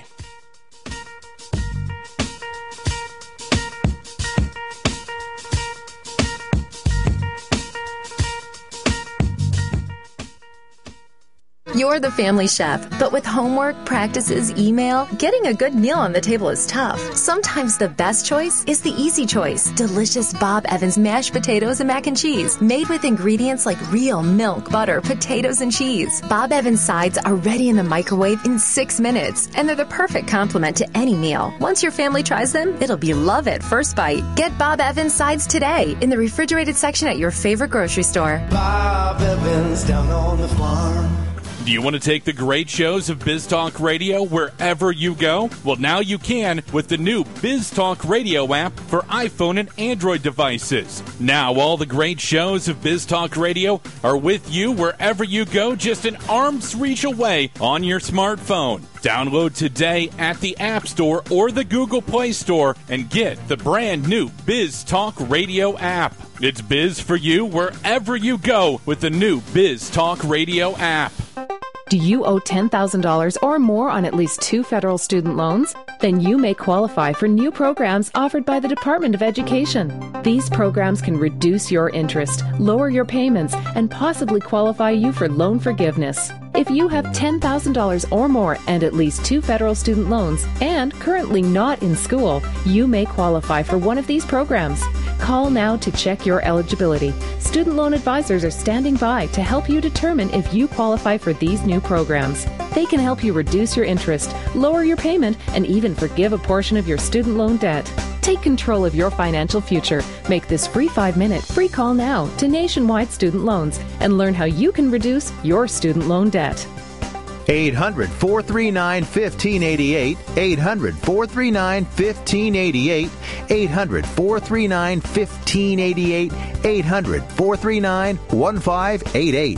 You're the family chef, but with homework, practices, email, getting a good meal on the table is tough. Sometimes the best choice is the easy choice. Delicious Bob Evans mashed potatoes and mac and cheese, made with ingredients like real milk, butter, potatoes, and cheese. Bob Evans sides are ready in the microwave in six minutes, and they're the perfect complement to any meal. Once your family tries them, it'll be love at first bite. Get Bob Evans sides today in the refrigerated section at your favorite grocery store. Bob Evans down on the farm. Do you want to take the great shows of Biz Talk Radio wherever you go? Well, now you can with the new Biz Talk Radio app for iPhone and Android devices. Now, all the great shows of Biz Talk Radio are with you wherever you go, just an arm's reach away on your smartphone. Download today at the App Store or the Google Play Store and get the brand new Biz Talk Radio app. It's Biz for you wherever you go with the new Biz Talk Radio app. Do you owe ten thousand dollars or more on at least two federal student loans? Then you may qualify for new programs offered by the Department of Education. These programs can reduce your interest, lower your payments, and possibly qualify you for loan forgiveness. If you have ten thousand dollars or more and at least two federal student loans and currently not in school, you may qualify for one of these programs. Call now to check your eligibility. Student loan advisors are standing by to help you determine if you qualify for these new programs. They can help you reduce your interest, lower your payment, and even forgive a portion of your student loan debt. Take control of your financial future. Make this free five-minute free call now to Nationwide Student Loans and learn how you can reduce your student loan debt. eight hundred, four three nine, one five eight eight. eight hundred, four three nine, one five eight eight. eight hundred, four three nine, one five eight eight. eight hundred, four three nine, one five eight eight.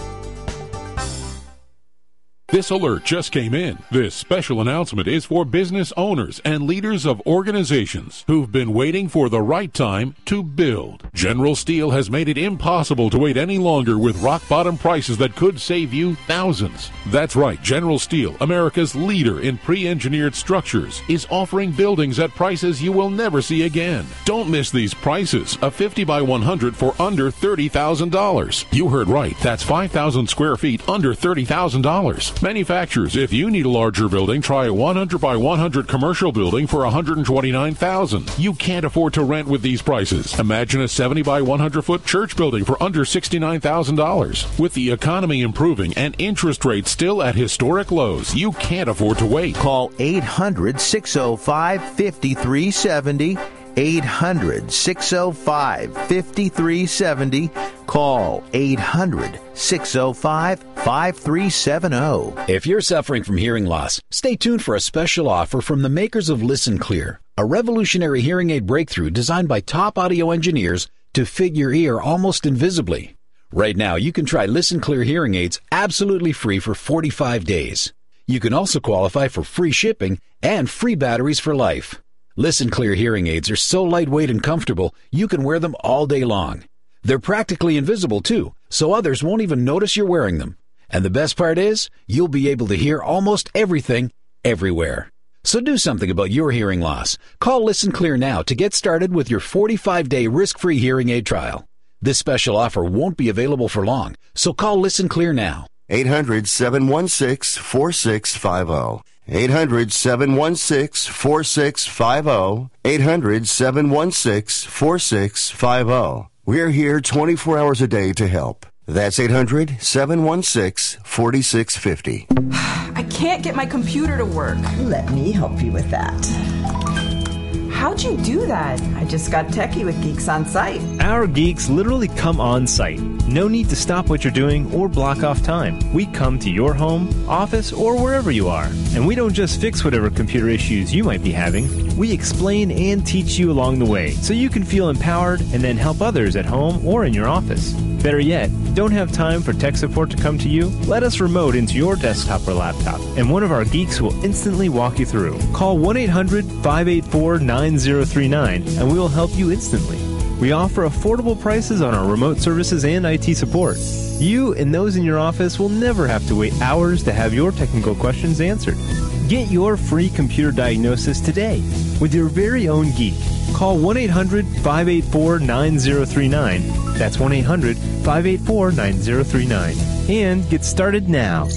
This alert just came in. This special announcement is for business owners and leaders of organizations who've been waiting for the right time to build. General Steel has made it impossible to wait any longer with rock-bottom prices that could save you thousands. That's right, General Steel, America's leader in pre-engineered structures, is offering buildings at prices you will never see again. Don't miss these prices. A fifty by one hundred for under thirty thousand dollars. You heard right. That's five thousand square feet under thirty thousand dollars. Manufacturers, if you need a larger building, try a one hundred by one hundred commercial building for one hundred twenty-nine thousand dollars. You can't afford to rent with these prices. Imagine a seventy by one hundred foot church building for under sixty-nine thousand dollars. With the economy improving and interest rates still at historic lows, you can't afford to wait. Call eight hundred, six oh five, five three seven oh. eight hundred, six oh five, five three seven oh. Call eight hundred, six oh five, five three seven oh. If you're suffering from hearing loss, stay tuned for a special offer from the makers of Listen Clear, a revolutionary hearing aid breakthrough designed by top audio engineers to fit your ear almost invisibly. Right now, you can try Listen Clear hearing aids absolutely free for forty-five days. You can also qualify for free shipping and free batteries for life. Listen Clear hearing aids are so lightweight and comfortable, you can wear them all day long. They're practically invisible too, so others won't even notice you're wearing them. And the best part is, you'll be able to hear almost everything, everywhere. So do something about your hearing loss. Call Listen Clear now to get started with your forty-five day risk-free hearing aid trial. This special offer won't be available for long, so call Listen Clear now. eight hundred, seven one six, four six five zero. eight hundred, seven one six, four six five zero. eight hundred, seven one six, four six five zero. We're here twenty-four hours a day to help. That's eight hundred, seven one six, four six five zero. I can't get my computer to work. Let me help you with that. How'd you do that? I just got techie with Geeks on Site. Our geeks literally come on site. No need to stop what you're doing or block off time. We come to your home, office, or wherever you are. And we don't just fix whatever computer issues you might be having. We explain and teach you along the way so you can feel empowered and then help others at home or in your office. Better yet, don't have time for tech support to come to you? Let us remote into your desktop or laptop, and one of our geeks will instantly walk you through. Call one eight hundred, five eight four, nine zero three nine and we will help you instantly. We offer affordable prices on our remote services and I T support. You and those in your office will never have to wait hours to have your technical questions answered. Get your free computer diagnosis today with your very own geek. Call one eight hundred, five eight four, nine zero three nine. That's one eight hundred, five eight four, nine zero three nine. And get started now.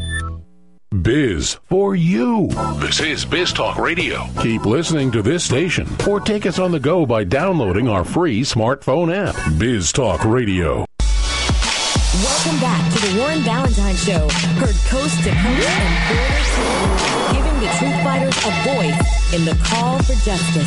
Biz for you. This is Biz Talk Radio. Keep listening to this station or take us on the go by downloading our free smartphone app. Biz Talk Radio. Welcome back to the Warren Valentine Show, heard coast to coast and border to border, giving the truth fighters a voice in the call for justice.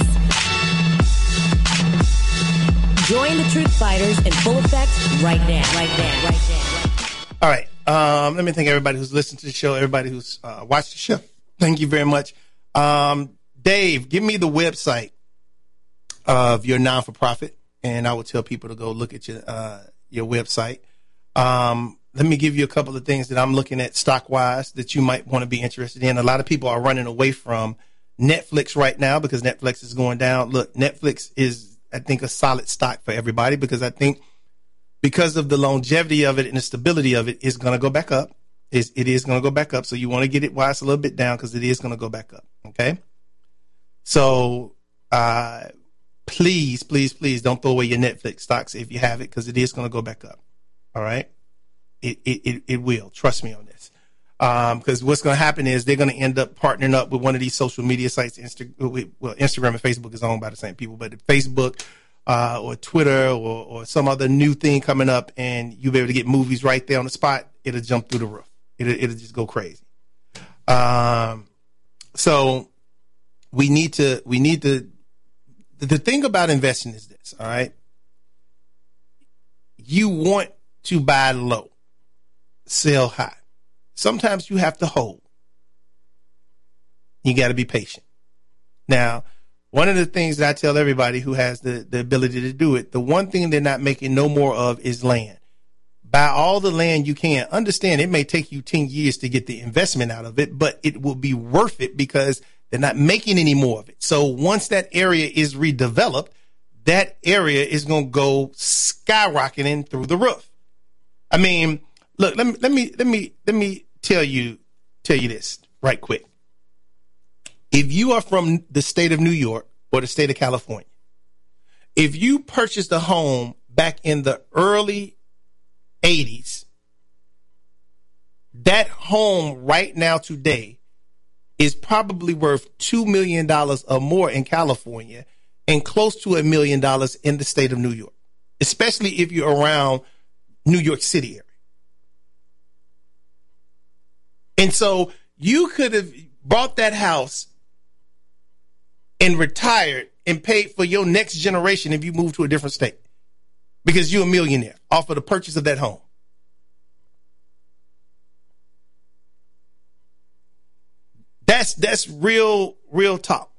Join the truth fighters in full effect right now, right now, right now. All right. Um, let me thank everybody who's listened to the show, everybody who's uh, watched the show. Thank you very much. Um, Dave, give me the website of your non-for-profit, and I will tell people to go look at your uh, your website. Um, let me give you a couple of things that I'm looking at stock-wise that you might want to be interested in. A lot of people are running away from Netflix right now because Netflix is going down. Look, Netflix is, I think, a solid stock for everybody because I think because of the longevity of it and the stability of it, it's going to go back up. It's, it is going to go back up. So you want to get it while it's a little bit down because it is going to go back up. Okay. So, uh, please, please, please don't throw away your Netflix stocks if you have it because it is going to go back up. All right. It, it, it, it will. Trust me on this. Um, because what's going to happen is they're going to end up partnering up with one of these social media sites. Insta- well, Instagram and Facebook is owned by the same people, but Facebook, Uh, or Twitter or, or some other new thing coming up and you'll be able to get movies right there on the spot, it'll jump through the roof. It'll, it'll just go crazy. Um, so we need to, we need to, the thing about investing is this, all right? You want to buy low, sell high. Sometimes you have to hold. You got to be patient. Now, one of the things that I tell everybody who has the, the ability to do it, the one thing they're not making no more of is land. Buy all the land you can. Understand it may take you ten years to get the investment out of it, but it will be worth it because they're not making any more of it. So once that area is redeveloped, that area is going to go skyrocketing through the roof. I mean, look, let me, let me, let me, let me tell you, tell you this right quick. If you are from the state of New York or the state of California, if you purchased a home back in the early eighties, that home right now today is probably worth two million dollars or more in California and close to a million dollars in the state of New York, especially if you're around New York City area. And so you could have bought that house and retired and paid for your next generation if you move to a different state because you're a millionaire off of the purchase of that home. That's, that's real, real talk.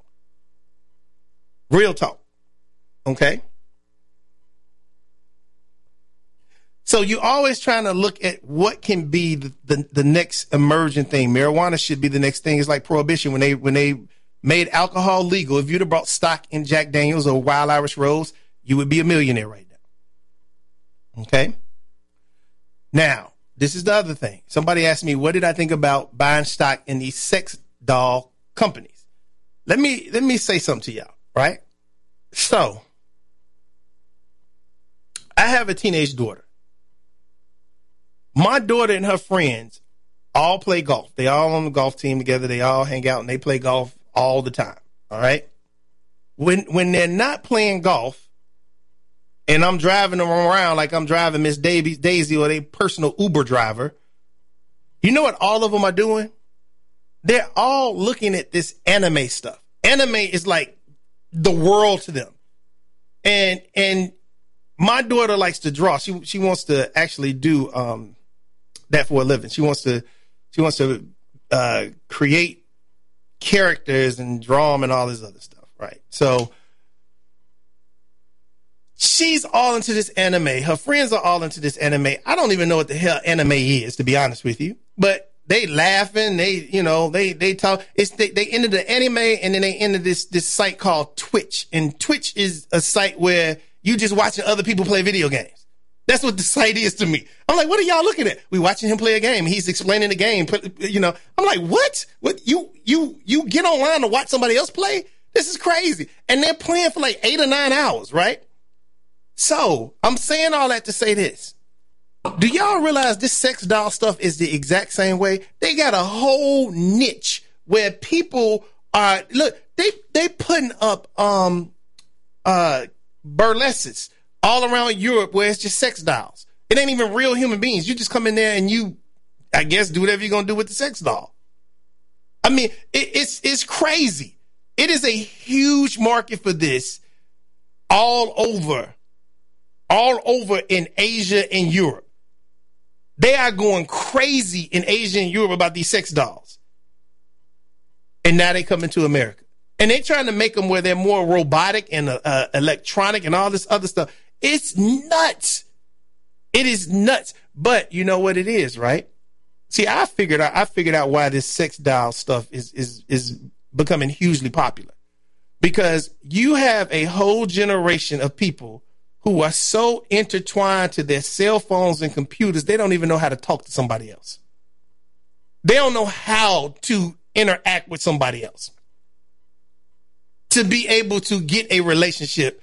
Real talk. Okay. So you're always trying to look at what can be the, the, the next emerging thing. Marijuana should be the next thing. It's like prohibition. When they when they made alcohol legal, if you'd have brought stock in Jack Daniels or Wild Irish Rose, you would be a millionaire right now. Okay? Now, this is the other thing. Somebody asked me, what did I think about buying stock in these sex doll companies? Let me let me say something to y'all, right? So, I have a teenage daughter. My daughter and her friends all play golf. They all on the golf team together. They all hang out and they play golf all the time. All right. When when they're not playing golf and I'm driving them around like I'm driving Miss Daisy or their personal Uber driver, you know what all of them are doing? They're all looking at this anime stuff. Anime is like the world to them. And and my daughter likes to draw. She she wants to actually do um that for a living. She wants to, she wants to uh, create characters and draw them and all this other stuff, right? So she's all into this anime. Her friends are all into this anime. I don't even know what the hell anime is, to be honest with you. But they laughing. They, you know, they they talk. It's they, they into the anime and then they into this this site called Twitch. And Twitch is a site where you just watching other people play video games. That's what the site is to me. I'm like, what are y'all looking at? We watching him play a game. He's explaining the game. You know, I'm like, what? What you you you get online to watch somebody else play? This is crazy. And they're playing for like eight or nine hours, right? So I'm saying all that to say this. Do y'all realize this sex doll stuff is the exact same way? They got a whole niche where people are look, they they putting up um uh burlesques all around Europe where it's just sex dolls. It ain't even real human beings. You just come in there and you, I guess, do whatever you're going to do with the sex doll. I mean, it, it's it's crazy. It is a huge market for this all over, all over in Asia and Europe. They are going crazy in Asia and Europe about these sex dolls. And now they come into America. And they're trying to make them where they're more robotic and uh, uh, electronic and all this other stuff. It's nuts. It is nuts. But you know what it is, right? See, I figured out I figured out why this sex doll stuff is is is becoming hugely popular. Because you have a whole generation of people who are so intertwined to their cell phones and computers, they don't even know how to talk to somebody else. They don't know how to interact with somebody else. To be able to get a relationship.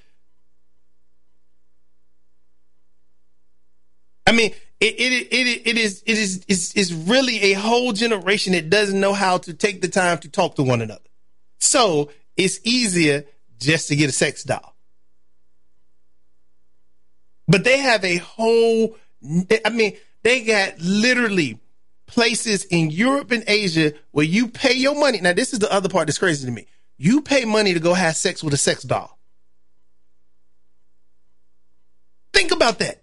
I mean, it it it it is it is is is really a whole generation that doesn't know how to take the time to talk to one another. So it's easier just to get a sex doll. But they have a whole, I mean, they got literally places in Europe and Asia where you pay your money. Now, this is the other part that's crazy to me. You pay money to go have sex with a sex doll. Think about that.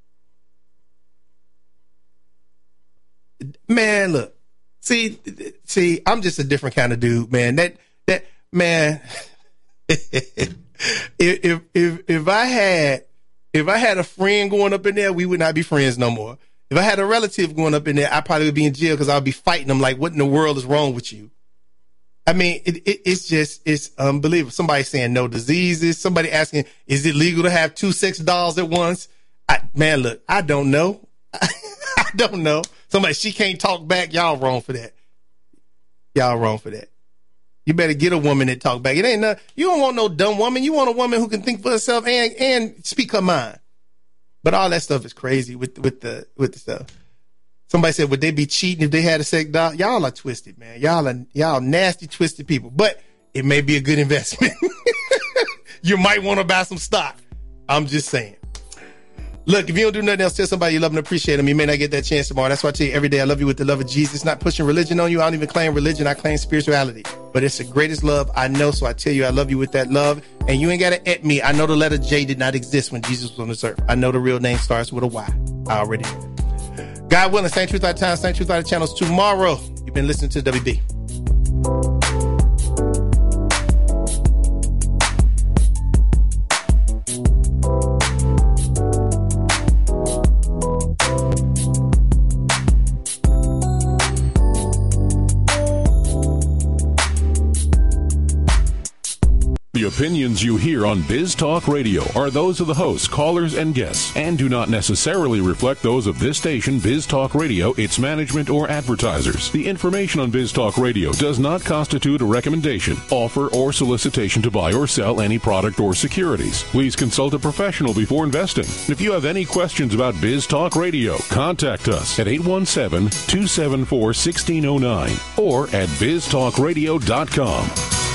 Man, look. See, see, I'm just a different kind of dude, man. That that man if if if if I had if I had a friend going up in there, we would not be friends no more. If I had a relative going up in there, I probably would be in jail because I'd be fighting them like, what in the world is wrong with you? I mean, it, it, it's just, it's unbelievable. Somebody saying no diseases. Somebody asking, is it legal to have two sex dolls at once? I, man, look, I don't know. I don't know. Somebody, she can't talk back. Y'all wrong for that. Y'all wrong for that. You better get a woman that talk back. It ain't no, you don't want no dumb woman. You want a woman who can think for herself and, and speak her mind. But all that stuff is crazy with, with the, with the stuff. Somebody said, would they be cheating if they had a sex doll? Y'all are twisted, man. Y'all are, y'all nasty, twisted people. But it may be a good investment. You might want to buy some stock. I'm just saying. Look, if you don't do nothing else, tell somebody you love and appreciate them. You may not get that chance tomorrow. That's why I tell you every day I love you with the love of Jesus. Not pushing religion on you. I don't even claim religion. I claim spirituality. But it's the greatest love I know. So I tell you I love you with that love. And you ain't got to at me. I know the letter J did not exist when Jesus was on this earth. I know the real name starts with a Y. I already know. God willing, same truth out of time, same truth out of channels tomorrow. You've been listening to W B. opinions you hear on Biz Talk Radio are those of the hosts, callers, and guests, and do not necessarily reflect those of this station, Biz Talk Radio, its management, or advertisers. The information on Biz Talk Radio does not constitute a recommendation, offer, or solicitation to buy or sell any product or securities. Please consult a professional before investing. If you have any questions about Biz Talk Radio, contact us at eight one seven, two seven four, one six zero nine or at biz talk radio dot com.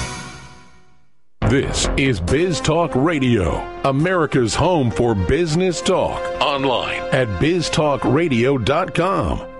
This is Biz Talk Radio, America's home for business talk. Online at biz talk radio dot com.